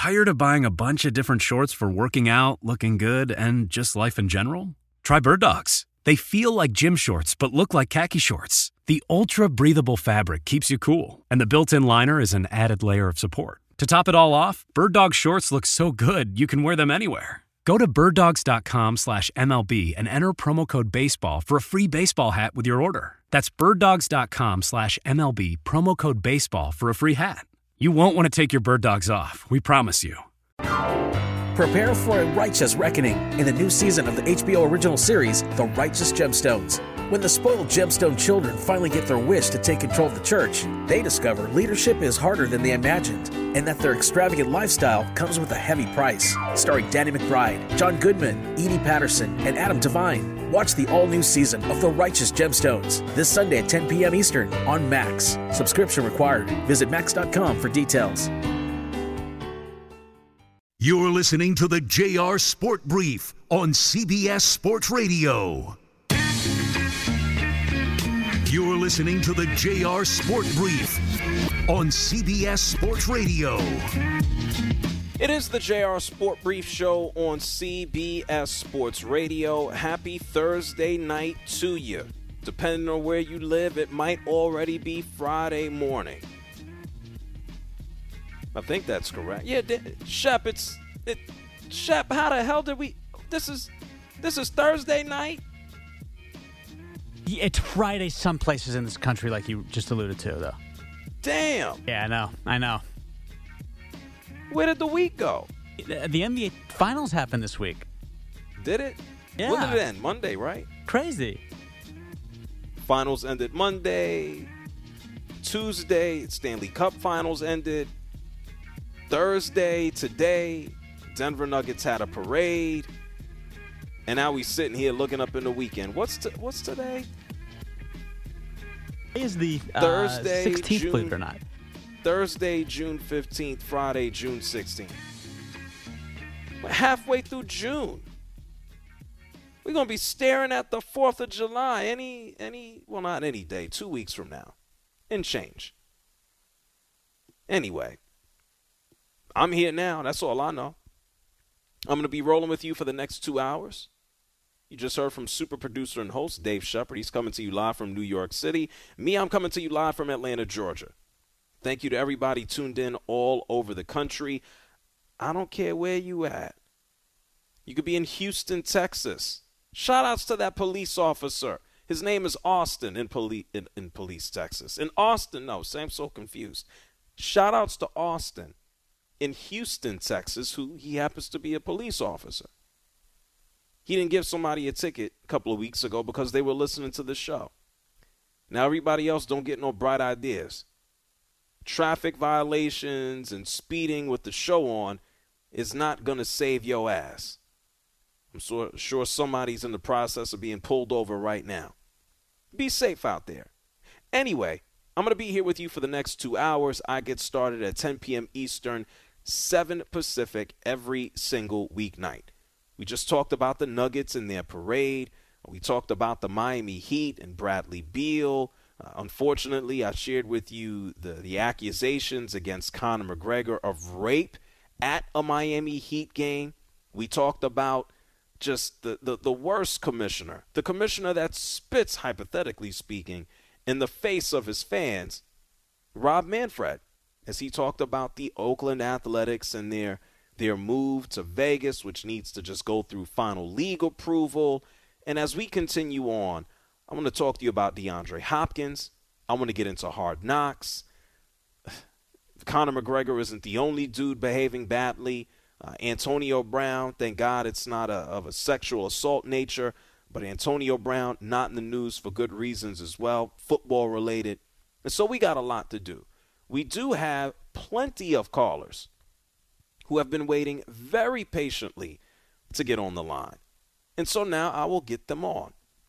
Tired of buying a bunch of different shorts for working out, looking good, and just life in general? Try Bird Dogs. They feel like gym shorts but look like khaki shorts. The ultra-breathable fabric keeps you cool, and the built-in liner is an added layer of support. To top it all off, Bird Dog shorts look so good you can wear them anywhere. Go to birddogs.com/MLB and enter promo code BASEBALL for a free baseball hat with your order. That's birddogs.com/MLB, promo code BASEBALL for a free hat. You won't want to take your Bird Dogs off, we promise you. Prepare for a righteous reckoning in the new season of the HBO original series, The Righteous Gemstones. When the spoiled gemstone children finally get their wish to take control of the church, they discover leadership is harder than they imagined, and that their extravagant lifestyle comes with a heavy price. Starring Danny McBride, John Goodman, Edie Patterson, and Adam Devine. Watch the all-new season of The Righteous Gemstones this Sunday at 10 p.m. Eastern on Max. Subscription required. Visit max.com for details. You're listening to the JR Sport Brief on CBS Sports Radio. You're listening to the JR Sport Brief on CBS Sports Radio. It is the JR Sport Brief Show on CBS Sports Radio. Happy Thursday night to you. Depending on where you live, it might already be Friday morning. I think that's correct. Yeah, Shep, Shep, how the hell did we... This is Thursday night? Yeah, it's Friday some places in this country, like you just alluded to, though. Damn. Yeah, I know. Where did the week go? The NBA Finals happened this week. Did it? Yeah. When did it end? Monday, right? Crazy. Finals ended Monday. Tuesday, Stanley Cup Finals ended. Thursday, today, Denver Nuggets had a parade. And now we sitting here looking up in the weekend. What's today? Is the Thursday, 16th, believe it or not. Thursday, June 15th, Friday, June 16th. We're halfway through June. We're going to be staring at the 4th of July well, not any day, 2 weeks from now. And change. Anyway, I'm here now. That's all I know. I'm going to be rolling with you for the next 2 hours. You just heard from super producer and host Dave Shepard. He's coming to you live from New York City. Me, I'm coming to you live from Atlanta, Georgia. Thank you to everybody tuned in all over the country. I don't care where you at. You could be in Houston, Texas. Shout outs to that police officer. His name is Austin in Police, Texas. In Austin, no, I'm so confused. Shout outs to Austin in Houston, Texas, who he happens to be a police officer. He didn't give somebody a ticket a couple of weeks ago because they were listening to the show. Now everybody else don't get no bright ideas. Traffic violations and speeding with the show on is not going to save your ass. I'm sure somebody's in the process of being pulled over right now. Be safe out there. Anyway, I'm going to be here with you for the next 2 hours. I get started at 10 p.m. Eastern, 7 Pacific every single weeknight. We just talked about the Nuggets and their parade. We talked about the Miami Heat and Bradley Beal. Unfortunately, I shared with you the accusations against Conor McGregor of rape at a Miami Heat game. We talked about just the worst commissioner, the commissioner that spits, hypothetically speaking, in the face of his fans, Rob Manfred, as he talked about the Oakland Athletics and their move to Vegas, which needs to just go through final league approval. And as we continue on, I want to talk to you about DeAndre Hopkins. I want to get into Hard Knocks. Conor McGregor isn't the only dude behaving badly. Antonio Brown, thank God it's not of a sexual assault nature, but Antonio Brown not in the news for good reasons as well, football related. And so we got a lot to do. We do have plenty of callers who have been waiting very patiently to get on the line. And so now I will get them on.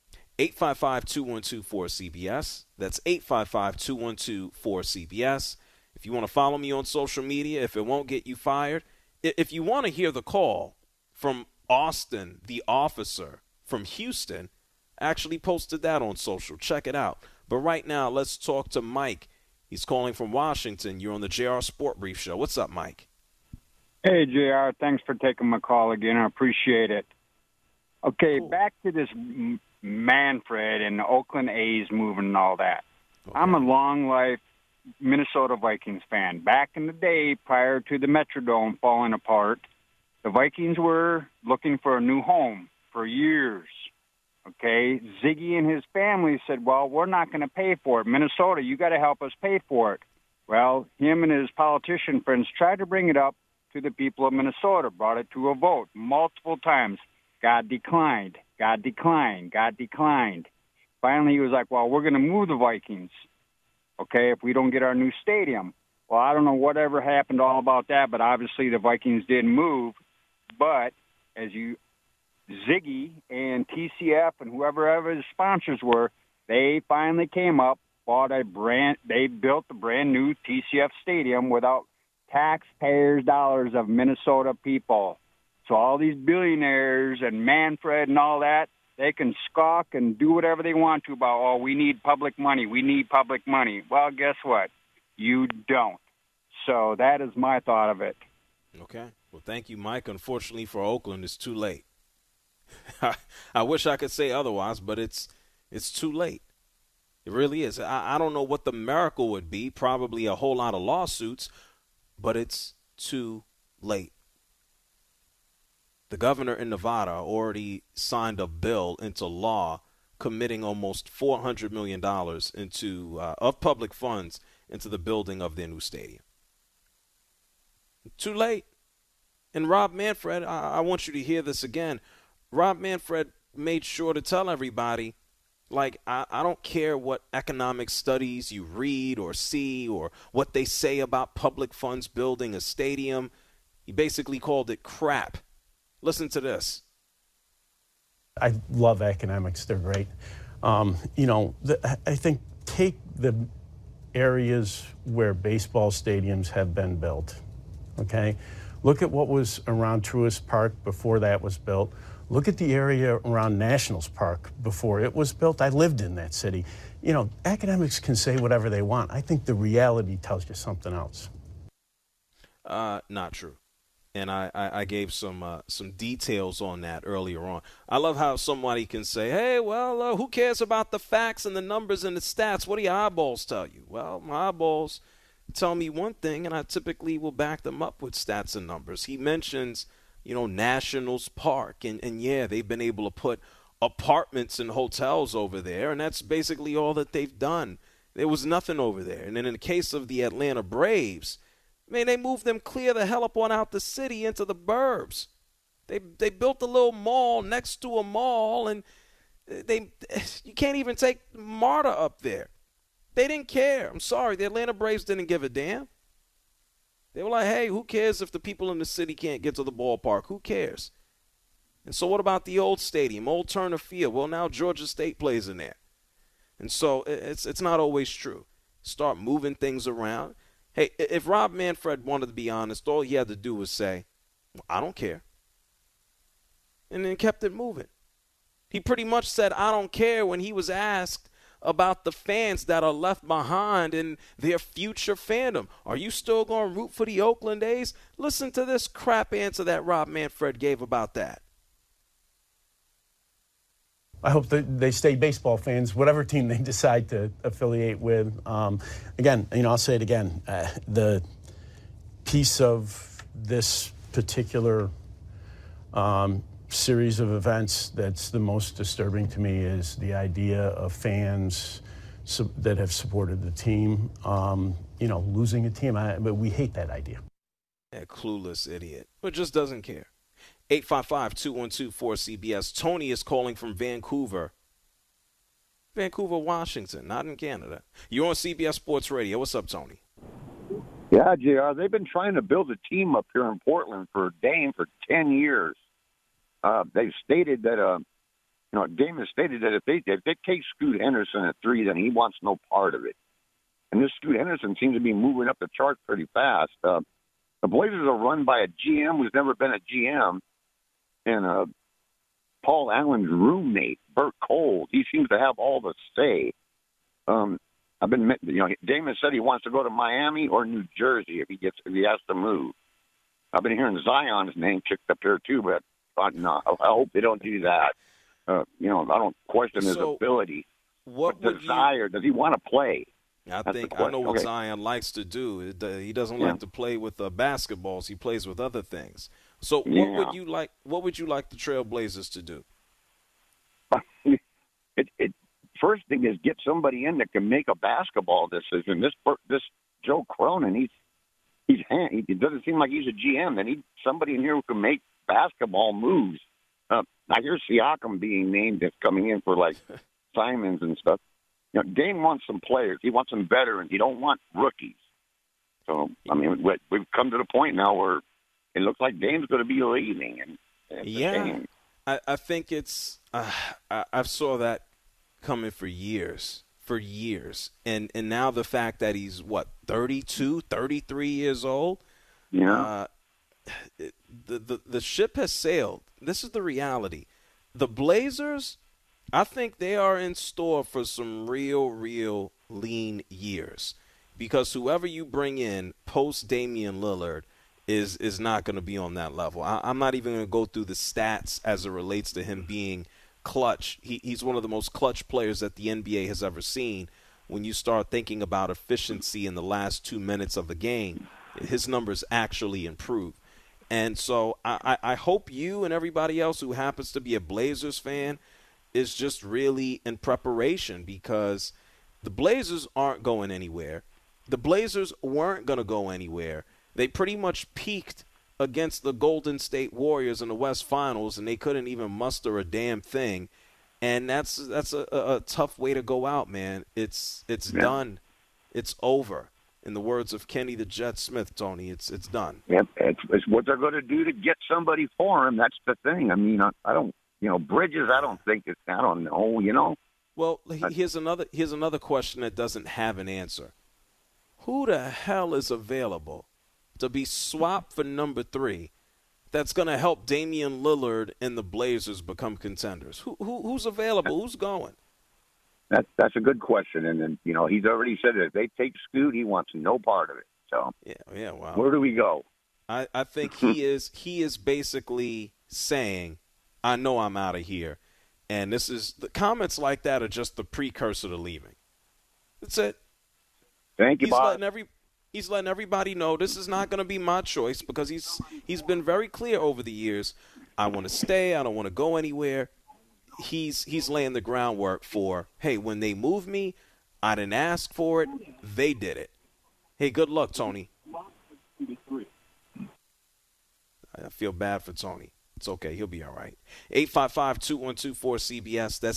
855-212-4CBS. That's 855-212-4CBS. If you want to follow me on social media, if it won't get you fired, if you want to hear the call from Austin, the officer from Houston, I actually posted that on social. Check it out. But right now, let's talk to Mike. He's calling from Washington. You're on the JR Sport Brief Show. What's up, Mike? Hey, JR, thanks for taking my call again. I appreciate it. Okay, Cool. back to this Manfred and the Oakland A's moving and all that. Okay. I'm a long-life Minnesota Vikings fan. Back in the day, prior to the Metrodome falling apart, the Vikings were looking for a new home for years. Okay, Ziggy and his family said, well, we're not going to pay for it. Minnesota, you got to help us pay for it. Well, him and his politician friends tried to bring it up to the people of Minnesota, brought it to a vote multiple times. God declined. Finally, he was like, well, we're going to move the Vikings, okay, if we don't get our new stadium. Well, I don't know whatever happened all about that, but obviously the Vikings didn't move. But Ziggy and TCF and whoever his sponsors were, they finally came up, they built the brand new TCF stadium without taxpayers' dollars of Minnesota people. So all these billionaires and Manfred and all that, they can squawk and do whatever they want to about, oh, we need public money. Well, guess what? You don't. So that is my thought of it. Okay. Well, thank you, Mike. Unfortunately for Oakland, it's too late. I wish I could say otherwise, but it's too late. It really is. I don't know what the miracle would be, probably a whole lot of lawsuits, but it's too late. The governor in Nevada already signed a bill into law committing almost $400 million of public funds into the building of their new stadium. Too late. And Rob Manfred, I want you to hear this again. Rob Manfred made sure to tell everybody, like, I don't care what economic studies you read or see or what they say about public funds building a stadium. He basically called it crap. Listen to this. I love economics. They're great. I think take the areas where baseball stadiums have been built, okay? Look at what was around Truist Park before that was built. Look at the area around Nationals Park before it was built. I lived in that city. Academics can say whatever they want. I think the reality tells you something else. Not true. And I gave some details on that earlier on. I love how somebody can say, hey, well, who cares about the facts and the numbers and the stats? What do your eyeballs tell you? Well, my eyeballs tell me one thing, and I typically will back them up with stats and numbers. He mentions, Nationals Park, and yeah, they've been able to put apartments and hotels over there, and that's basically all that they've done. There was nothing over there. And then in the case of the Atlanta Braves, man, they moved them clear the hell up on out the city into the burbs. They built a little mall next to a mall, and you can't even take MARTA up there. They didn't care. I'm sorry, the Atlanta Braves didn't give a damn. They were like, hey, who cares if the people in the city can't get to the ballpark? Who cares? And so what about the old stadium, Old Turner Field? Well, now Georgia State plays in there. And so it's not always true. Start moving things around. Hey, if Rob Manfred wanted to be honest, all he had to do was say, I don't care. And then kept it moving. He pretty much said, I don't care when he was asked about the fans that are left behind in their future fandom. Are you still going to root for the Oakland A's? Listen to this crap answer that Rob Manfred gave about that. I hope that they stay baseball fans, whatever team they decide to affiliate with. Again, I'll say it again. The piece of this particular series of events that's the most disturbing to me is the idea of fans that have supported the team, losing a team. But we hate that idea. That clueless idiot, but just doesn't care. 855-212-4CBS. Tony is calling from Vancouver, Washington, not in Canada. You're on CBS Sports Radio. What's up, Tony? Yeah, JR, they've been trying to build a team up here in Portland for 10 years. They've stated that, Dame has stated that if they take Scoot Henderson at 3, then he wants no part of it. And this Scoot Henderson seems to be moving up the chart pretty fast. The Blazers are run by a GM who's never been a GM. And Paul Allen's roommate, Bert Cole, he seems to have all the say. Damon said he wants to go to Miami or New Jersey if he has to move. I've been hearing Zion's name kicked up here too, but no, I hope they don't do that. I don't question his ability. What but desire? Does he want to play? I know what Zion likes to do. He doesn't like to play with basketballs. He plays with other things. So what would you like? What would you like the Trailblazers to do? First thing is get somebody in that can make a basketball decision. This Joe Cronin, it doesn't seem like he's a GM. They need somebody in here who can make basketball moves. I hear Siakam being named as coming in for like Simons and stuff. Dame wants some players. He wants some veterans. He don't want rookies. So we've come to the point now where it looks like Dame's going to be leaving. And I think it's I've saw that coming for years. And now the fact that he's 32, 33 years old. Yeah. The ship has sailed. This is the reality. The Blazers, I think they are in store for some real lean years, because whoever you bring in post Damian Lillard is not going to be on that level. I'm not even going to go through the stats as it relates to him being clutch. He's one of the most clutch players that the NBA has ever seen. When you start thinking about efficiency in the last 2 minutes of the game, his numbers actually improve. And so I hope you and everybody else who happens to be a Blazers fan is just really in preparation, because the Blazers aren't going anywhere. The Blazers weren't going to go anywhere. They pretty much peaked against the Golden State Warriors in the West Finals, and they couldn't even muster a damn thing. And that's a tough way to go out, man. It's done. It's over. In the words of Kenny the Jet Smith, Tony, it's done. Yep, it's what they're going to do to get somebody for him. That's the thing. I mean, I don't, Bridges. I don't know. Well, here's another question that doesn't have an answer. Who the hell is available to be swapped for number 3 that's going to help Damian Lillard and the Blazers become contenders? Who's available? Who's going? That's a good question, and then he's already said that if they take Scoot, he wants no part of it. So yeah. Wow. Where do we go? I think he is basically saying, I know I'm out of here, and the comments like that are just the precursor to leaving. That's it. Thank you, Bob. He's letting everybody know this is not going to be my choice, because he's been very clear over the years. I want to stay. I don't want to go anywhere. He's laying the groundwork for, hey, when they move me, I didn't ask for it. They did it. Hey, good luck, Tony. I feel bad for Tony. It's okay. He'll be all right. 855-212-4CBS. That's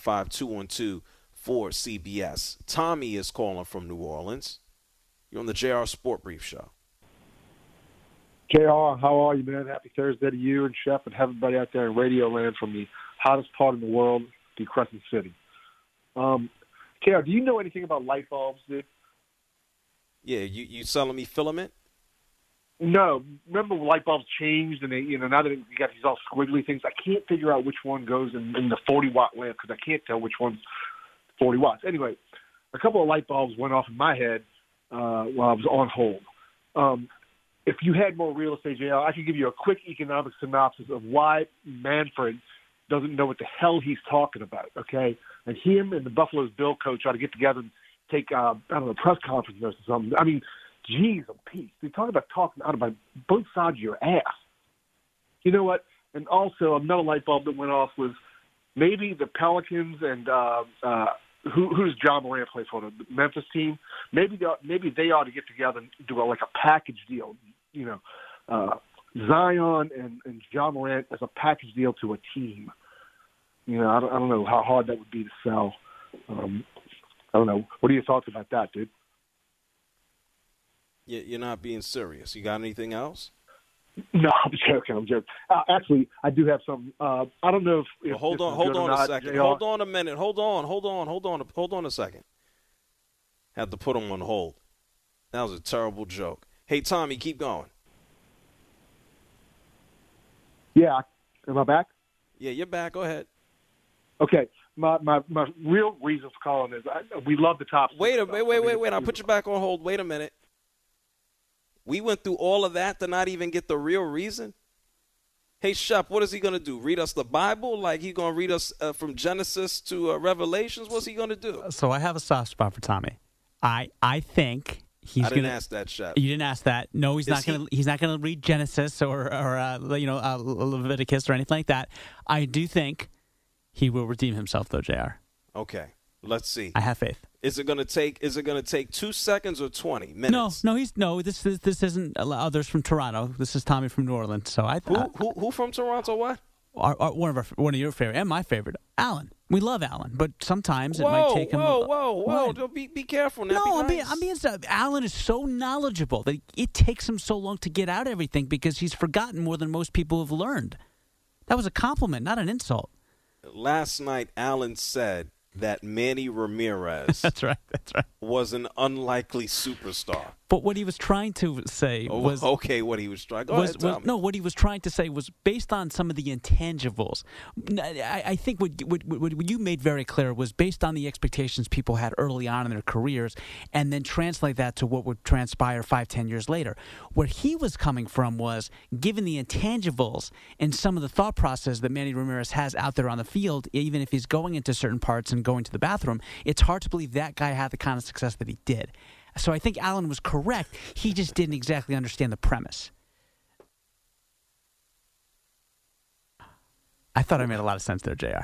855-212-4CBS. Tommy is calling from New Orleans. You're on the JR Sport Brief Show. JR, how are you, man? Happy Thursday to you and Shep and everybody out there in Radio Land from the hottest part of the world, the Crescent City. JR, do you know anything about light bulbs, dude? Yeah, you selling me filament? No. Remember when light bulbs changed and they, now that you got these all squiggly things, I can't figure out which one goes in the 40-watt lamp because I can't tell which one's 40 watts. Anyway, a couple of light bulbs went off in my head while I was on hold. If you had more real estate, JR, I could give you a quick economic synopsis of why Manfred doesn't know what the hell he's talking about, okay? And him and the Buffalo's Bill coach ought to get together and take, press conference or something. I mean, geez, peace. They talk about talking out of both sides of your ass. You know what? And also, another light bulb that went off was maybe the Pelicans and who's John Morant play for, the Memphis team? Maybe they ought to get together and do a package deal, Zion and John Morant as a package deal to a team. I don't know how hard that would be to sell. I don't know. What are your thoughts about that, dude? You're not being serious. You got anything else? No, I'm joking. Actually, I do have some. I don't know if hold on a second. JR. Hold on a minute. Hold on a second. Had to put him on hold. That was a terrible joke. Hey, Tommy, keep going. Yeah. Am I back? Yeah, you're back. Go ahead. Okay. My real reason for calling is we love the top. Wait. I'll put you back on hold. Wait a minute. We went through all of that to not even get the real reason. Hey, Shep, what is he going to do? Read us the Bible? Like he going to read us from Genesis to Revelations? What's he going to do? So I have a soft spot for Tommy. I think he's going to. I didn't ask that, Shep. You didn't ask that. No, he's not going to. He's not going to read Genesis or Leviticus or anything like that. I do think he will redeem himself, though, JR. Okay, let's see. I have faith. Is it going to take 2 seconds or 20 minutes? No. This isn't others from Toronto. This is Tommy from New Orleans. So who from Toronto? What? One of your favorite and my favorite, Alan. We love Alan, but sometimes it might take him. Whoa! Be careful now. No, be nice. I'm being. Alan is so knowledgeable that it takes him so long to get out everything because he's forgotten more than most people have learned. That was a compliment, not an insult. Last night, Alan said that Manny Ramirez that's right. was an unlikely superstar. But what he was trying to say was... Okay, what he was trying... what he was trying to say was based on some of the intangibles. I think what you made very clear was based on the expectations people had early on in their careers and then translate that to what would transpire 5-10 years later. Where he was coming from was, given the intangibles and some of the thought process that Manny Ramirez has out there on the field, even if he's going into certain parts and going to the bathroom, it's hard to believe that guy had the kind of success that he did. So I think Alan was correct. He just didn't exactly understand the premise. I thought I made a lot of sense there, JR.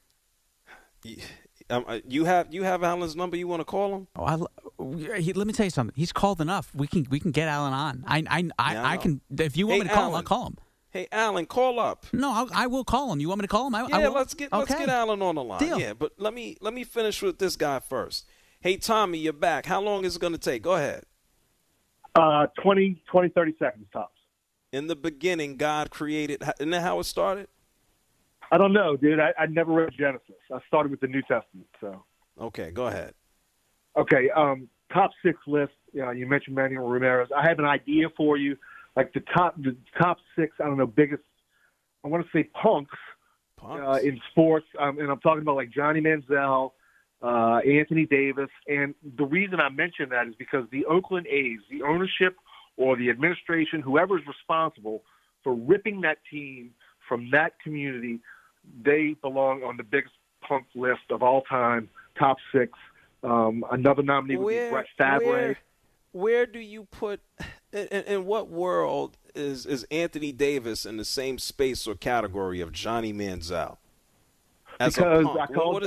You have Alan's number. You want to call him? Let me tell you something. He's called enough. We can get Alan on. I can. If you want me to call him, I'll call him. Hey, Alan, call up. No, I will call him. You want me to call him? Let's get Alan on the line. Deal. Yeah, but let me finish with this guy first. Hey, Tommy, you're back. How long is it going to take? Go ahead. 20, 30 seconds tops. In the beginning, God created. Isn't that how it started? I don't know, dude. I never read Genesis. I started with the New Testament. So. Okay, go ahead. Okay, top 6 list. You mentioned Manny Ramirez. I have an idea for you. Like the top 6, I don't know, biggest, I want to say punks. In sports. And I'm talking about like Johnny Manziel, Anthony Davis. And the reason I mention that is because the Oakland A's, the ownership or the administration, whoever's responsible for ripping that team from that community, they belong on the biggest punk list of all time, top 6. Another nominee would be Brett Favre. Where do you put in what world is Anthony Davis in the same space or category of Johnny Manziel? Because I called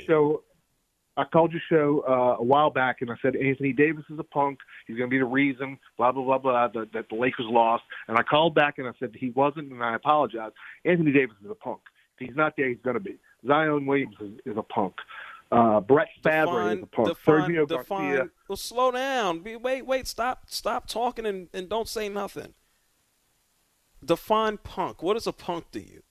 your show a while back, and I said Anthony Davis is a punk. He's going to be the reason, blah, blah, blah, blah, that the Lakers lost. And I called back, and I said he wasn't, and I apologize. Anthony Davis is a punk. If he's not there, he's going to be. Zion Williams is a punk. Brett Favre is a punk. Sergio Garcia. Well, slow down. Wait. Stop talking and don't say nothing. Define punk. What is a punk to you?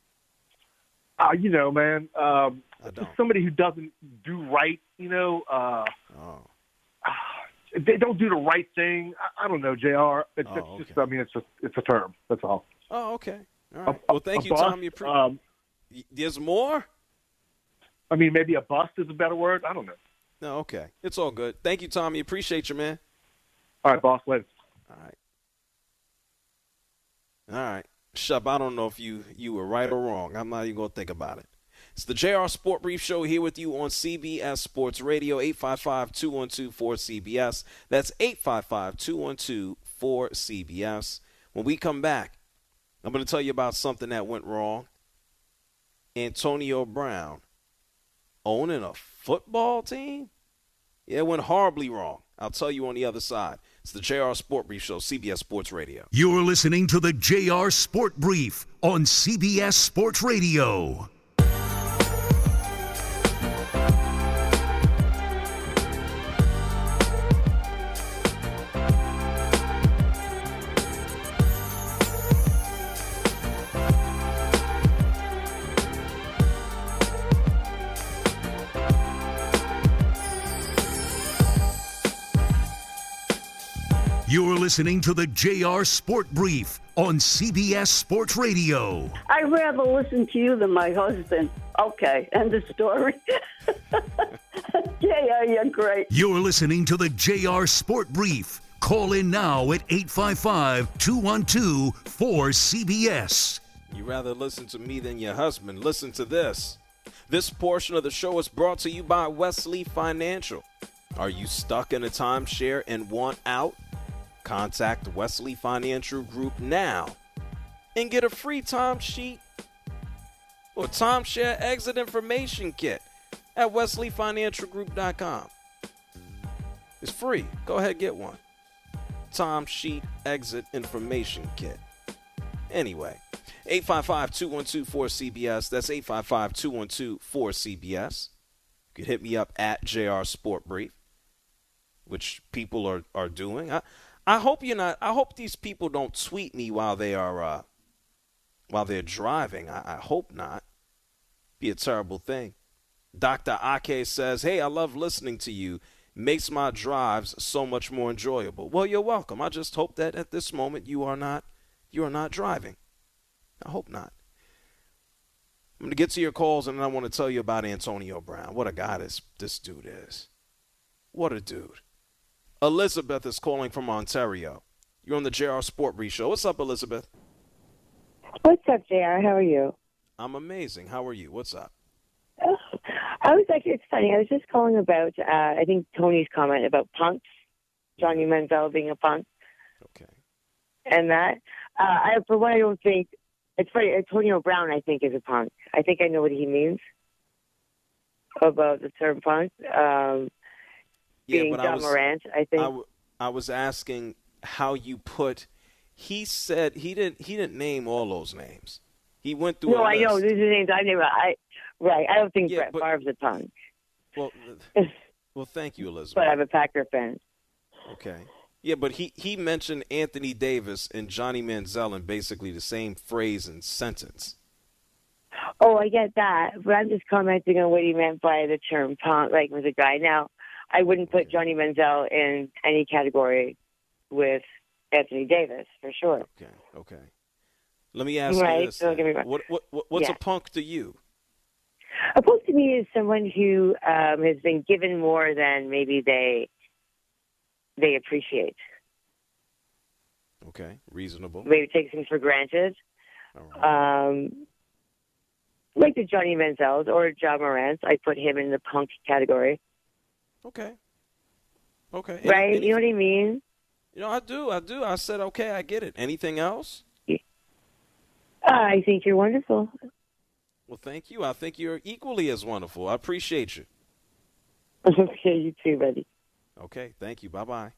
Man. Somebody who doesn't do right, they don't do the right thing. I don't know, JR. It's a term. That's all. Oh, okay. All right. Well, thank you, Tom. There's more? Maybe a bust is a better word. I don't know. No, okay. It's all good. Thank you, Tommy. Appreciate you, man. All right, boss. Later. All right. Shub, I don't know if you were right or wrong. I'm not even going to think about it. It's the JR Sport Brief Show here with you on CBS Sports Radio, 855-212-4CBS. That's 855-212-4CBS. When we come back, I'm going to tell you about something that went wrong. Antonio Brown owning a football team? Yeah, it went horribly wrong. I'll tell you on the other side. It's the JR Sport Brief Show, CBS Sports Radio. You're listening to the JR Sport Brief on CBS Sports Radio. You're listening to the JR Sport Brief on CBS Sports Radio. I'd rather listen to you than my husband. Okay, end of story. JR, you're great. You're listening to the JR Sport Brief. Call in now at 855-212-4CBS. You rather listen to me than your husband. Listen to this. This portion of the show is brought to you by Wesley Financial. Are you stuck in a timeshare and want out? Contact Wesley Financial Group now and get a free timesheet or timeshare exit information kit at wesleyfinancialgroup.com. It's free. Go ahead, get one. Timesheet exit information kit. Anyway, 855-212-4CBS. That's 855-212-4CBS. You can hit me up at JR Sport Brief, which people are doing. I hope you're not. I hope these people don't tweet me while they're driving. I hope not. Be a terrible thing. Dr. Ake says, "Hey, I love listening to you. Makes my drives so much more enjoyable." Well, you're welcome. I just hope that at this moment you are not driving. I hope not. I'm going to get to your calls, and then I want to tell you about Antonio Brown. What a guy this dude is. What a dude. Elizabeth is calling from Ontario. You're on the JR Sport Brief Show. What's up, Elizabeth? What's up, JR? How are you? I'm amazing. How are you? What's up? It's funny. I was just calling about, I think, Tony's comment about punks, Johnny Manziel being a punk. Okay. And that, for what I don't think, it's funny, Antonio Brown, I think, is a punk. I think I know what he means about the term punk. Being John Morant, I think. I was asking how you put, he said, he didn't name all those names. He went through No, I know. These are the names I never, right. I don't think Brett Favre's a punk. Well, thank you, Elizabeth. But I'm a Packer fan. Okay. Yeah, but he mentioned Anthony Davis and Johnny Manziel in basically the same phrase and sentence. Oh, I get that. But I'm just commenting on what he meant by the term punk, like with a guy. Now, I wouldn't put Johnny Manziel in any category with Anthony Davis, for sure. Okay. Let me ask you this. So what's a punk to you? A punk to me is someone who has been given more than maybe they appreciate. Okay, reasonable. Maybe takes things for granted. Right. Like the Johnny Manziels or John Morant, I put him in the punk category. Okay. Right? You know what I mean? You know, I do. I said, okay, I get it. Anything else? I think you're wonderful. Well, thank you. I think you're equally as wonderful. I appreciate you. Okay, you too, buddy. Okay, thank you. Bye-bye.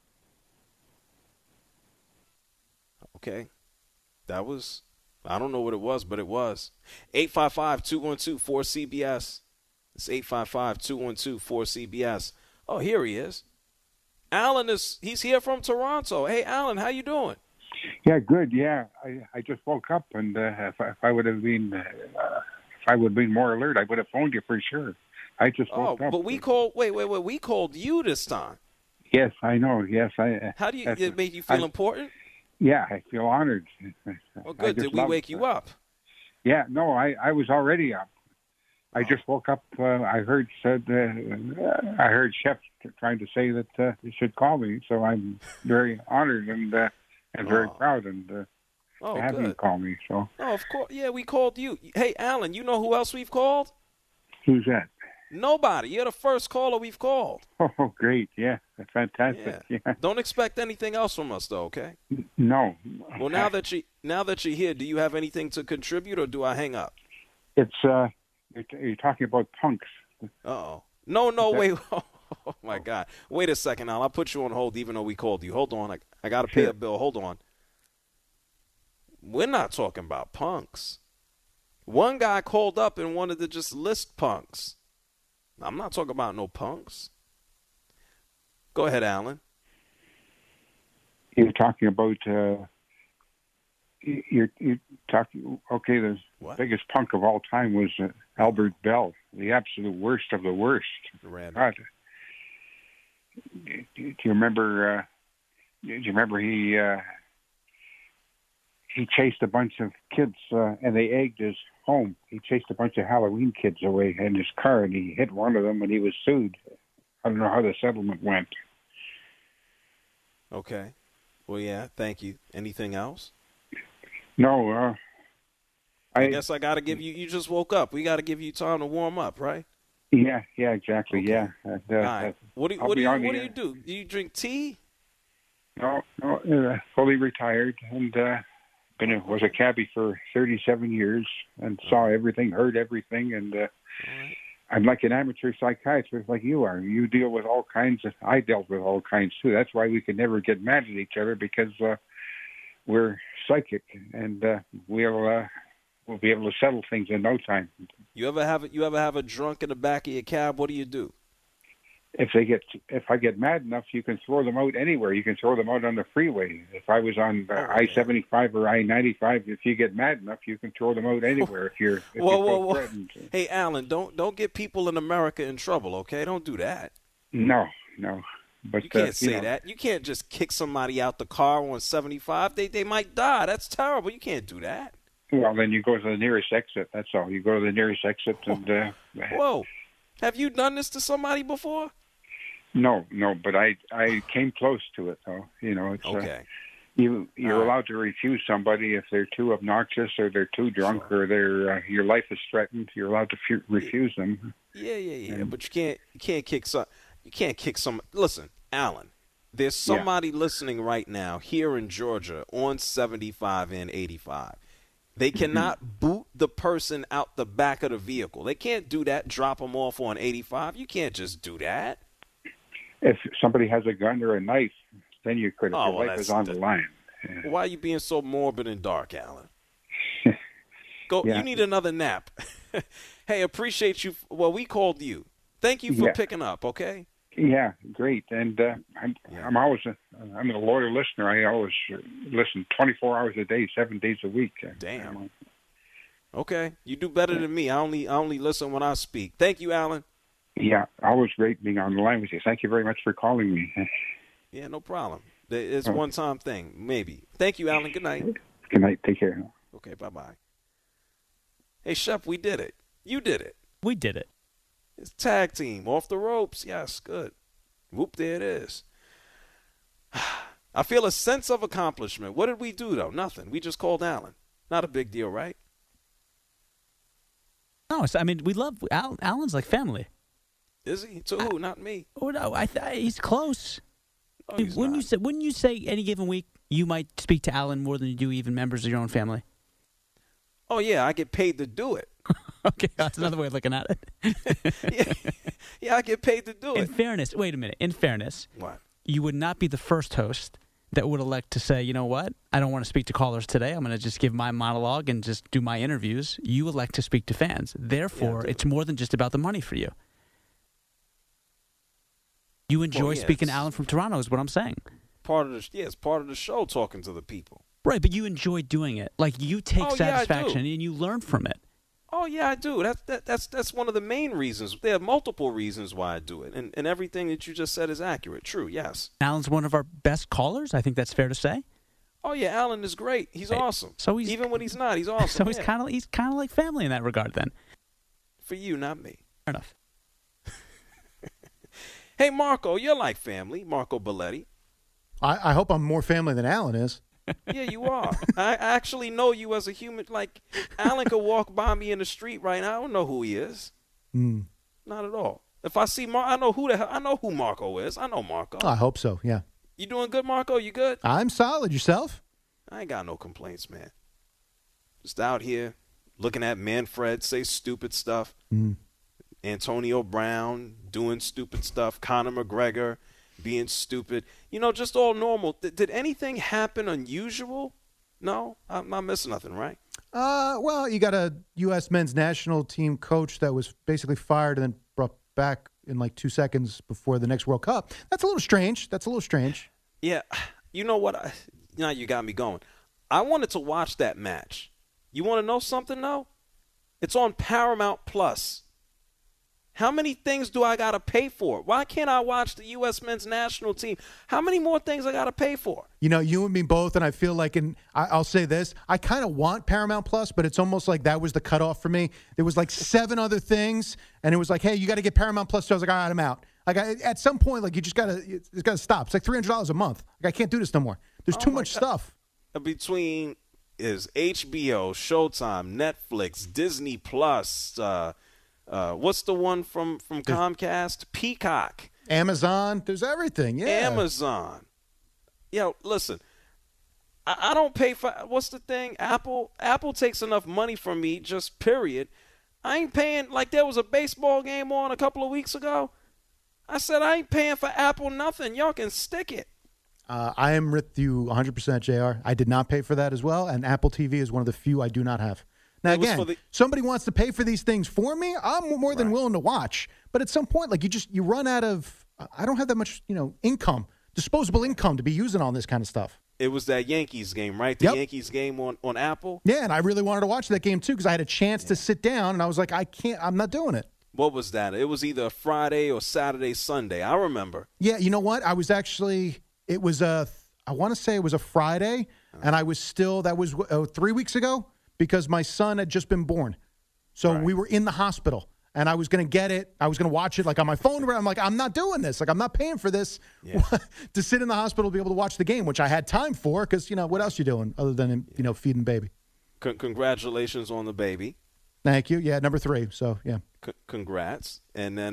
Okay. That was, I don't know what it was, but it was. 855-212-4CBS. It's 855-212-4CBS. Oh, here he is. Alan he's here from Toronto. Hey, Alan, how you doing? Yeah, good. Yeah, I just woke up, and if I would have been more alert, I would have phoned you for sure. I just woke up. But we called. Wait. We called you this time. Yes, I know. Yes, I. How do you? It make you feel important? Yeah, I feel honored. Well, good. Did we wake you up? Yeah, no, I was already up. I just woke up. I heard Chef trying to say that you should call me, so I'm very honored and very proud to have him call me. So. Oh, of course. Yeah, we called you. Hey, Alan, you know who else we've called? Who's that? Nobody. You're the first caller we've called. Oh, great. Yeah, that's fantastic. Yeah. Don't expect anything else from us, though, okay? No. Well, now that you're here, do you have anything to contribute, or do I hang up? It's you're talking about punks. Uh-oh. No, wait. Oh, my God. Wait a second, Al. I'll put you on hold even though we called you. Hold on. I got to pay a bill. Hold on. We're not talking about punks. One guy called up and wanted to just list punks. I'm not talking about no punks. Go ahead, Alan. You're talking about you're talking. Okay, the biggest punk of all time was Albert Bell, the absolute worst of the worst. God. Do you remember? Do you remember he chased a bunch of kids and they egged his home. He chased a bunch of Halloween kids away in his car, and he hit one of them, and he was sued. I don't know how the settlement went. Okay. Well, yeah, thank you. Anything else? No, I guess I got to give you. You just woke up. We got to give you time to warm up, right? Yeah, exactly. Okay. Yeah. All right. What do you do? Do you drink tea? No, fully retired, and was a cabbie for 37 years, and saw everything, heard everything, and I'm like an amateur psychiatrist, like you are. You deal with all kinds of. I dealt with all kinds too. That's why we could never get mad at each other, because we're psychic, and we'll be able to settle things in no time. You ever have a drunk in the back of your cab? What do you do? If I get mad enough, you can throw them out anywhere. You can throw them out on the freeway. If I was on I-75 or I-95, if you get mad enough, you can throw them out anywhere. If you feel threatened. Hey, Alan, don't get people in America in trouble, okay? Don't do that. No. But you can't say that. You can't just kick somebody out the car on 75. They might die. That's terrible. You can't do that. Well, then you go to the nearest exit. That's all. You go to the nearest exit and. Whoa, have you done this to somebody before? No, but I came close to it though. It's okay. You're allowed to refuse somebody if they're too obnoxious or they're too drunk or they're your life is threatened. You're allowed to refuse them. Yeah. But you can't kick some. You can't kick some. Listen, Alan. There's somebody listening right now here in Georgia on 75 and 85. They cannot boot the person out the back of the vehicle. They can't do that, drop them off on 85. You can't just do that. If somebody has a gun or a knife, then you could. Your life is on the line. Yeah. Why are you being so morbid and dark, Alan? Go. Yeah. You need another nap. Hey, appreciate you. Well, we called you. Thank you for picking up, okay? Yeah, great. And I'm a loyal listener. I always listen 24 hours a day, 7 days a week. Damn. Okay, you do better than me. I only listen when I speak. Thank you, Alan. Yeah, always great being on the line with you. Thank you very much for calling me. Yeah, no problem. It's a one-time thing, maybe. Thank you, Alan. Good night. Good night. Take care. Okay, bye-bye. Hey, Shep, we did it. You did it. We did it. It's tag team, off the ropes. Yes, good. Whoop, there it is. I feel a sense of accomplishment. What did we do, though? Nothing. We just called Alan. Not a big deal, right? No, I mean, we love Alan's like family. Is he? To who? Not me. Oh, no, he's close. No, he's wouldn't you say any given week you might speak to Alan more than you do even members of your own family? Oh, yeah, I get paid to do it. Okay, that's another way of looking at it. yeah, I get paid to do it. In fairness, wait a minute. In fairness, what? You would not be the first host that would elect to say, you know what, I don't want to speak to callers today. I'm going to just give my monologue and just do my interviews. You elect to speak to fans. Therefore, it's more than just about the money for you. You enjoy speaking to Alan from Toronto is what I'm saying. It's part of the show talking to the people. Right, but you enjoy doing it. Like, you take satisfaction and you learn from it. Oh, yeah, I do. That's one of the main reasons. There are multiple reasons why I do it, and everything that you just said is accurate. True, yes. Alan's one of our best callers. I think that's fair to say. Oh, yeah, Alan is great. He's awesome. So even when he's not, he's awesome. So he's kind of like family in that regard then. For you, not me. Fair enough. Hey, Marco, you're like family, Marco Belletti. I hope I'm more family than Alan is. Yeah, you are. I actually know you as a human. Like, Alan could walk by me in the street right now. I don't know who he is. Not at all. If I see Marco, I know who Marco is. I know Marco. I hope so, yeah. You doing good, Marco? You good? I'm solid. Yourself? I ain't got no complaints, man. Just out here looking at Manfred say stupid stuff. Antonio Brown doing stupid stuff. Conor McGregor being stupid. Just all normal. Did anything happen unusual? No? I'm not missing nothing, right? Well, you got a U.S. men's national team coach that was basically fired and then brought back in like 2 seconds before the next World Cup. That's a little strange. Yeah. You know what? Now you got me going. I wanted to watch that match. You want to know something, though? It's on Paramount Plus. How many things do I got to pay for? Why can't I watch the U.S. men's national team? How many more things I got to pay for? You and me both, and I feel like, I'll say this, I kind of want Paramount Plus, but it's almost like that was the cutoff for me. There was like 7 other things, and it was like, hey, you got to get Paramount Plus. So I was like, all right, I'm out. Like at some point, like it's got to stop. It's like $300 a month. Like I can't do this no more. There's too much stuff. Between is HBO, Showtime, Netflix, Disney Plus. What's the one from Comcast? Peacock. Amazon. There's everything. Yeah. Amazon. Yo, listen. I don't pay for what's the thing? Apple takes enough money from me, just period. I ain't paying like there was a baseball game on a couple of weeks ago. I said I ain't paying for Apple nothing. Y'all can stick it. I am with you 100%, JR. I did not pay for that as well, and Apple TV is one of the few I do not have. Now, again, somebody wants to pay for these things for me, I'm more than willing to watch. But at some point, like you run out of I don't have that much, income, disposable income to be using on this kind of stuff. It was that Yankees game, right? The Yankees game on Apple? Yeah, and I really wanted to watch that game, too, because I had a chance to sit down, and I was like, I'm not doing it. What was that? It was either Friday or Saturday, Sunday. I remember. Yeah, you know what? I was actually, I want to say it was a Friday, and I was still, that was 3 weeks ago, because my son had just been born. So we were in the hospital. And I was going to get it. I was going to watch it like on my phone. I'm like, I'm not doing this. Like, I'm not paying for this to sit in the hospital to be able to watch the game, which I had time for because, what else you doing other than, feeding baby? Congratulations on the baby. Thank you. Yeah, number 3. So, yeah. Congrats. And then,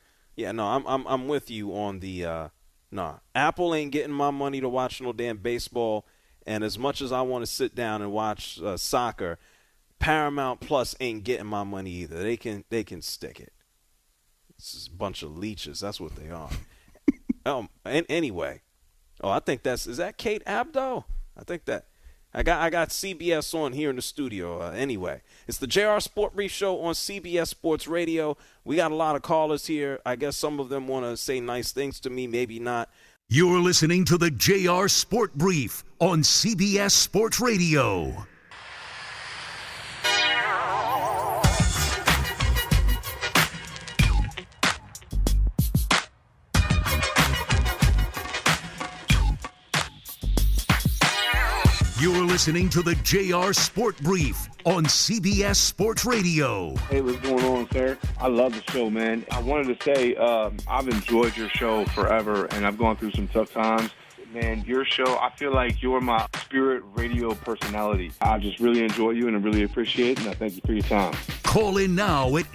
I'm with you on the Apple ain't getting my money to watch no damn baseball. And as much as I want to sit down and watch soccer, Paramount Plus ain't getting my money either. They can stick it. It's a bunch of leeches. That's what they are. Anyway. I think is that Kate Abdo? I think that I got CBS on here in the studio. Anyway, it's the JR Sport Brief Show on CBS Sports Radio. We got a lot of callers here. I guess some of them want to say nice things to me, maybe not. You're listening to the JR Sport Brief on CBS Sports Radio. You're listening to the JR Sport Brief on CBS Sports Radio. Hey, what's going on, sir? I love the show, man. I wanted to say I've enjoyed your show forever, and I've gone through some tough times. Man, your show, I feel like you're my spirit radio personality. I just really enjoy you, and I really appreciate it, and I thank you for your time. Call in now at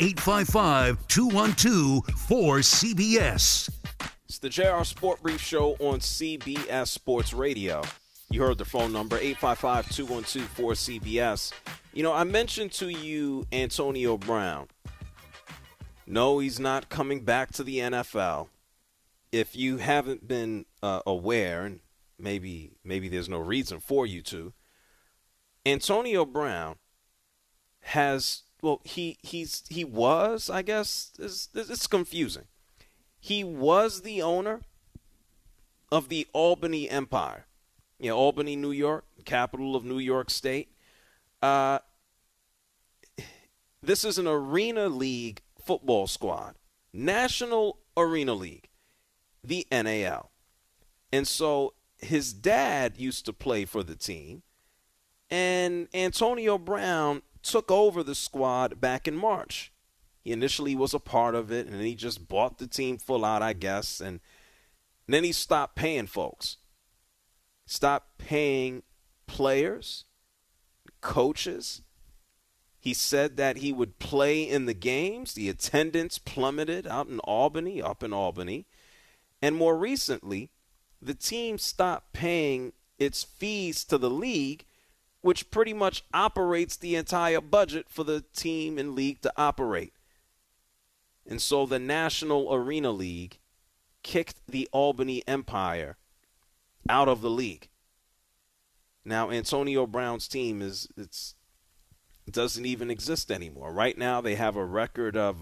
855-212-4CBS. It's the JR Sport Brief Show on CBS Sports Radio. You heard the phone number, 855-212-4CBS. I mentioned to you Antonio Brown. No, he's not coming back to the NFL. If you haven't been aware, and maybe there's no reason for you to, Antonio Brown has, he was, I guess, it's confusing. He was the owner of the Albany Empire. Albany, New York, capital of New York State. This is an Arena League football squad, National Arena League, the NAL. And so his dad used to play for the team, and Antonio Brown took over the squad back in March. He initially was a part of it, and then he just bought the team full out, I guess, and then he stopped paying folks. Stop paying players, coaches. He said that he would play in the games. The attendance plummeted up in Albany. And more recently, the team stopped paying its fees to the league, which pretty much operates the entire budget for the team and league to operate. And so the National Arena League kicked the Albany Empire out of the league. Now Antonio Brown's team doesn't even exist anymore. Right now they have a record of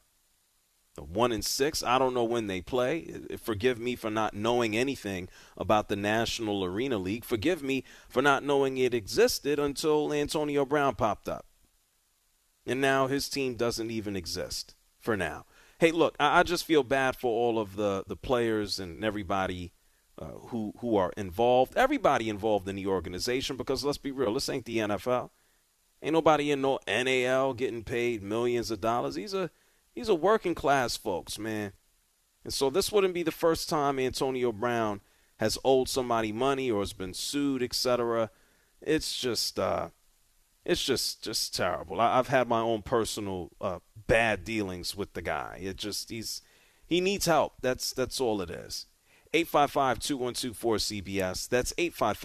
1-6. I don't know when they play. Forgive me for not knowing anything about the National Arena League. Forgive me for not knowing it existed until Antonio Brown popped up. And now his team doesn't even exist for now. Hey, look, I just feel bad for all of the players and everybody who are involved, everybody involved in the organization, because let's be real, this ain't the NFL. Ain't nobody in no NAL getting paid millions of dollars. These are working class folks, man. And so this wouldn't be the first time Antonio Brown has owed somebody money or has been sued, etc. It's just terrible. I've had my own personal bad dealings with the guy. He needs help. That's all it is. 855-212-4CBS. That's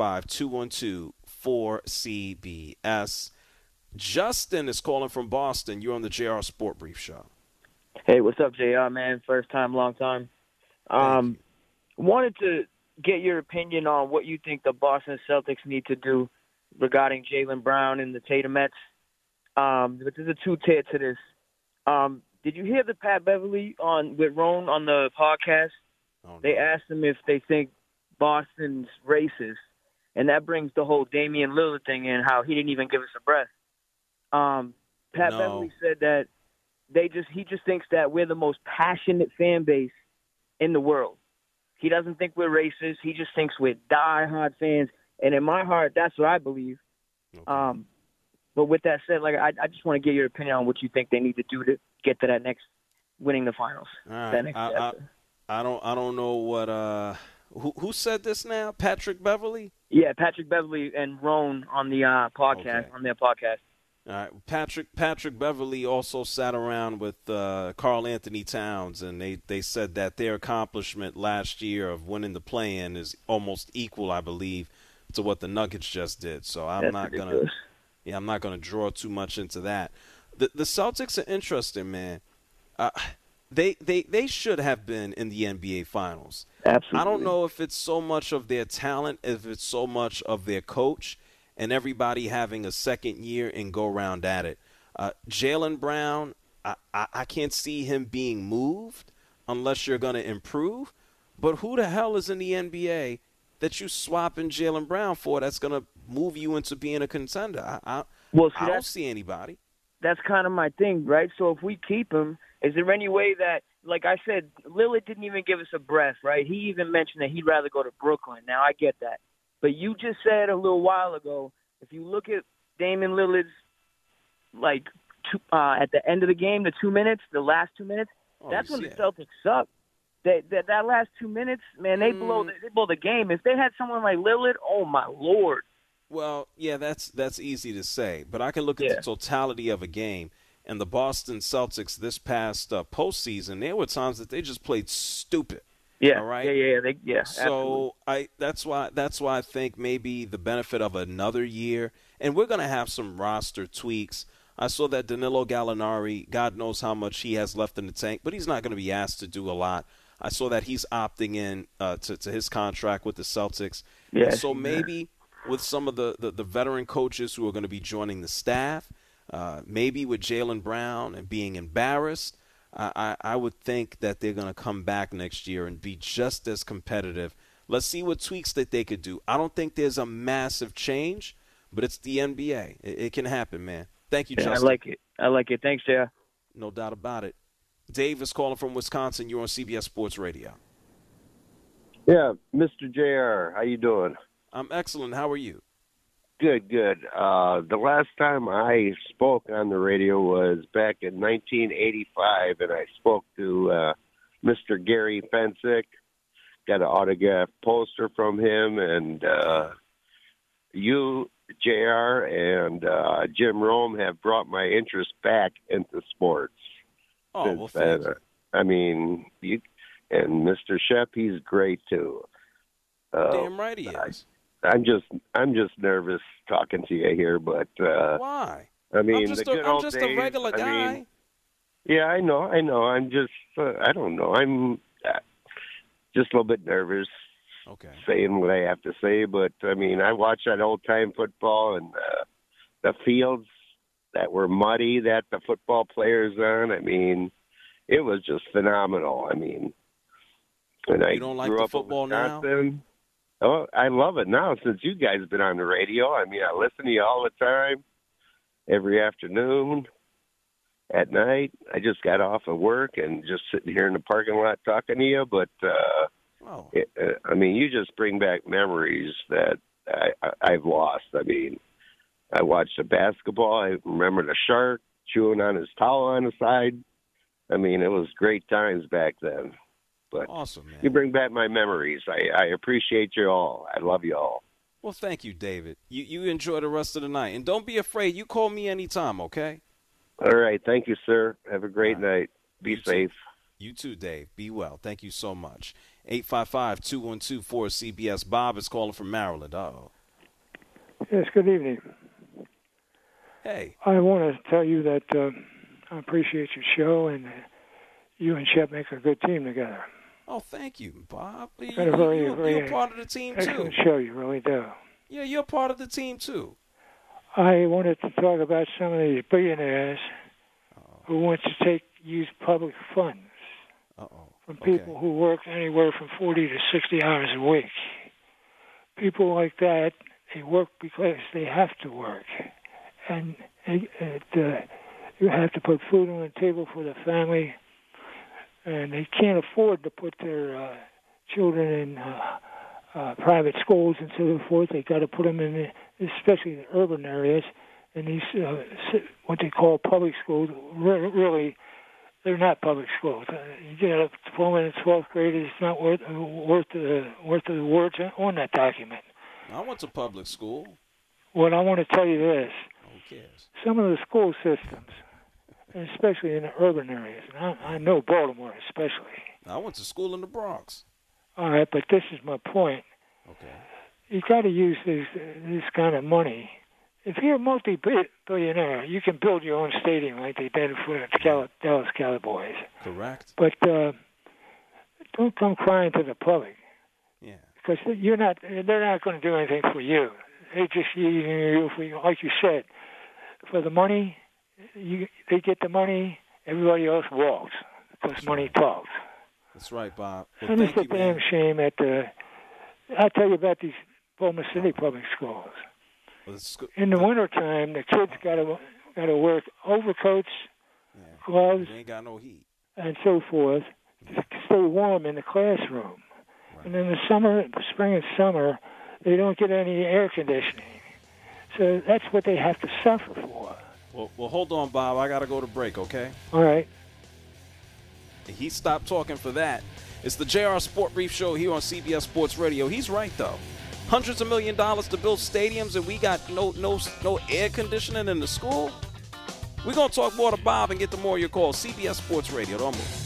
855-212-4CBS. Justin is calling from Boston. You're on the JR Sport Brief Show. Hey, what's up, JR, man? First time, long time. Wanted to get your opinion on what you think the Boston Celtics need to do regarding Jaylen Brown and the Tatum-ettes. But there's a two-tier to this. Did you hear the Pat Beverly with Roan on the podcast? Oh, no. They asked him if they think Boston's racist, and that brings the whole Damian Lillard thing in, how he didn't even give us a breath. Pat Beverly said that he just thinks that we're the most passionate fan base in the world. He doesn't think we're racist. He just thinks we're diehard fans. And in my heart, that's what I believe. Okay. But with that said, I just want to get your opinion on what you think they need to do to get to that next winning the finals. All right. I don't know what who said this now? Patrick Beverly? Yeah, Patrick Beverly and Roan on the podcast on their podcast. All right. Patrick Beverly also sat around with Karl Anthony Towns, and they said that their accomplishment last year of winning the play-in is almost equal, I believe, to what the Nuggets just did. So I'm not gonna draw too much into that. The Celtics are interesting, man. They should have been in the NBA Finals. Absolutely. I don't know if it's so much of their talent, if it's so much of their coach, and everybody having a second year and go round at it. Jaylen Brown, I can't see him being moved unless you're going to improve. But who the hell is in the NBA that you swapping Jaylen Brown for that's going to move you into being a contender? I don't see anybody. That's kind of my thing, right? So if we keep him, is there any way that, like I said, Lillard didn't even give us a breath, right? He even mentioned that he'd rather go to Brooklyn. Now, I get that. But you just said a little while ago, if you look at Damian Lillard's, at the end of the game, the last 2 minutes, that's when the Celtics suck. That last 2 minutes, man, they blow the game. If they had someone like Lillard, oh, my Lord. Well, yeah, that's easy to say. But I can look at the totality of a game. And the Boston Celtics this past postseason, there were times that they just played stupid. Yeah. All right. Yeah. So that's why I think maybe the benefit of another year, and we're going to have some roster tweaks. I saw that Danilo Gallinari, God knows how much he has left in the tank, but he's not going to be asked to do a lot. I saw that he's opting in to his contract with the Celtics. Yeah. So maybe with some of the veteran coaches who are going to be joining the staff, maybe with Jaylen Brown and being embarrassed, I would think that they're going to come back next year and be just as competitive. Let's see what tweaks that they could do. I don't think there's a massive change, but it's the NBA. It can happen, man. Thank you, Justin. I like it. Thanks, JR. No doubt about it. Dave is calling from Wisconsin. You're on CBS Sports Radio. Yeah, Mr. JR, how you doing? I'm excellent. How are you? Good. The last time I spoke on the radio was back in 1985, and I spoke to Mr. Gary Fensick. Got an autographed poster from him, and you, JR, and Jim Rome have brought my interest back into sports. Oh, well, thank you. I mean, and Mr. Shep, he's great too. Damn right he is. I'm just nervous talking to you here, but why? I mean, I'm just days, a regular guy. Yeah, I know. I'm just, I don't know. I'm just a little bit nervous. Okay. Saying what I have to say, but I mean, I watched that old time football and the fields that were muddy that the football players on. I mean, it was just phenomenal. I mean, and you don't like the football now? Oh, I love it now since you guys have been on the radio. I mean, I listen to you all the time, every afternoon, at night. I just got off of work and just sitting here in the parking lot talking to you. But, I mean, you just bring back memories that I've lost. I mean, I watched the basketball. I remember the Shark chewing on his towel on the side. I mean, it was great times back then. But awesome, man. You bring back my memories. I appreciate you all. I love you all. Well, thank you, David. You enjoy the rest of the night. And don't be afraid. You call me anytime, okay? All right. Thank you, sir. Have a great night. Be safe. You too, Dave. Be well. Thank you so much. 855-212-4CBS. Bob is calling from Maryland. Uh-oh. Yes, good evening. Hey. I want to tell you that I appreciate your show, and you and Shep make a good team together. Oh, thank you, Bob. You're a part of the team, too. Excellent show, you really do. Yeah, you're part of the team, too. I wanted to talk about some of these billionaires who want to use public funds from people who work anywhere from 40 to 60 hours a week. People like that, they work because they have to work. And you have to put food on the table for the family, and they can't afford to put their children in private schools and so forth. They got to put them in, especially the urban areas, in these what they call public schools. Really, they're not public schools. You get a diploma in 12th grade, it's not worth the words on that document. I went to public school. Well, I want to tell you this. Who cares? Some of the school systems, and especially in the urban areas, and I know Baltimore especially. I went to school in the Bronx. All right, but this is my point. Okay. You got to use this kind of money. If you're a multi-billionaire, you can build your own stadium like they did for the Dallas Cowboys. Correct. But don't come crying to the public. Yeah. Because they're not going to do anything for you. They just using you for, like you said, for the money. They get the money. Everybody else walks because money talks. That's right, Bob. Well, and it's a damn shame that I'll tell you about these Baltimore City public schools. In the wintertime, the kids got to wear overcoats, gloves, they ain't got no heat, and so forth to stay warm in the classroom. Right. And in the spring and summer, they don't get any air conditioning. So that's what they have to suffer for. Well, hold on, Bob. I got to go to break, okay? All right. He stopped talking for that. It's the JR Sport Brief Show here on CBS Sports Radio. He's right, though. Hundreds of $1 million to build stadiums, and we got no air conditioning in the school? We're going to talk more to Bob and get to more of your calls. CBS Sports Radio. Don't move.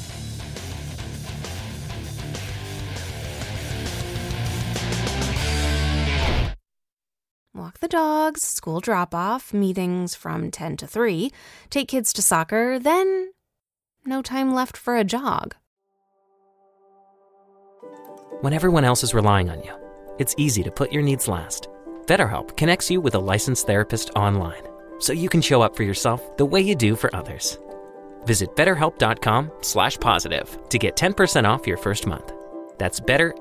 Walk the dogs, school drop-off, meetings from 10 to 3, take kids to soccer, then no time left for a jog. When everyone else is relying on you, it's easy to put your needs last. BetterHelp connects you with a licensed therapist online, so you can show up for yourself the way you do for others. Visit BetterHelp.com/positive to get 10% off your first month. That's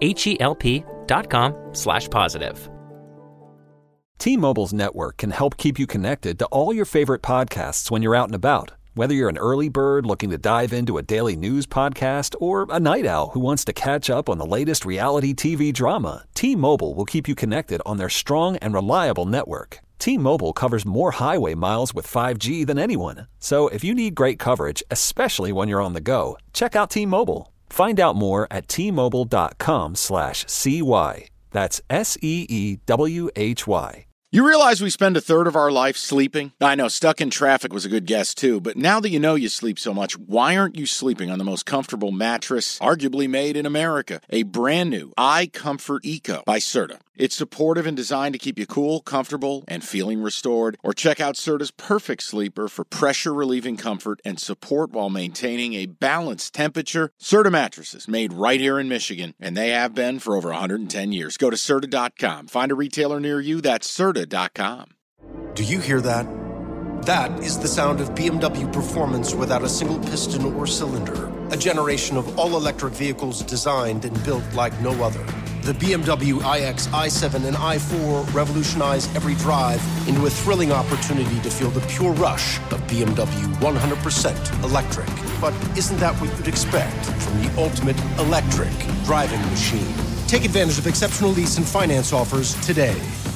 BetterHelp.com/positive. T-Mobile's network can help keep you connected to all your favorite podcasts when you're out and about. Whether you're an early bird looking to dive into a daily news podcast or a night owl who wants to catch up on the latest reality TV drama, T-Mobile will keep you connected on their strong and reliable network. T-Mobile covers more highway miles with 5G than anyone. So if you need great coverage, especially when you're on the go, check out T-Mobile. Find out more at T-Mobile.com/CY. That's SEEWHY. You realize we spend a third of our life sleeping? I know, stuck in traffic was a good guess too, but now that you know you sleep so much, why aren't you sleeping on the most comfortable mattress, arguably made in America? A brand new iComfort Eco by Serta. It's supportive and designed to keep you cool, comfortable, and feeling restored. Or check out Serta's Perfect Sleeper for pressure-relieving comfort and support while maintaining a balanced temperature. Serta mattresses made right here in Michigan, and they have been for over 110 years. Go to Serta.com. Find a retailer near you. That's Serta.com. Do you hear that? That is the sound of BMW performance without a single piston or cylinder. A generation of all-electric vehicles designed and built like no other. The BMW iX, i7, and i4 revolutionize every drive into a thrilling opportunity to feel the pure rush of BMW 100% electric. But isn't that what you'd expect from the ultimate electric driving machine? Take advantage of exceptional lease and finance offers today.